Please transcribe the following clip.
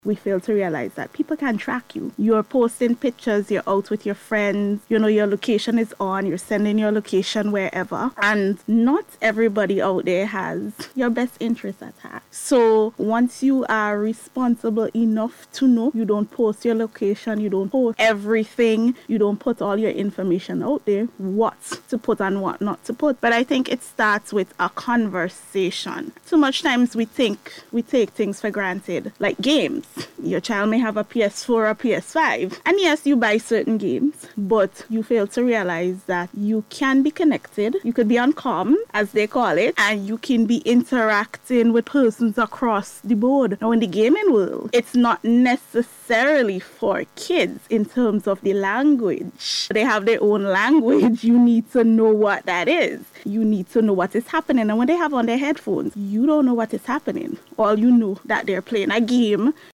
We fail to realize that people can track you. You're posting pictures, you're out with your friends, your location is on, you're sending your location wherever. And not everybody out there has your best interest at heart. So once you are responsible enough to know, you don't post your location, you don't post everything, you don't put all your information out there, what to put and what not to put. But I think it starts with a conversation. Too much times we take things for granted, like games. Your child may have a PS4 or PS5. And yes, you buy certain games, but you fail to realize that you can be connected. You could be on comm, as they call it, and you can be interacting with persons across the board. Now, in the gaming world, it's not necessarily for kids in terms of the language. They have their own language. You need to know what that is. You need to know what is happening. And when they have on their headphones, you don't know what is happening. All you know that they're playing a game.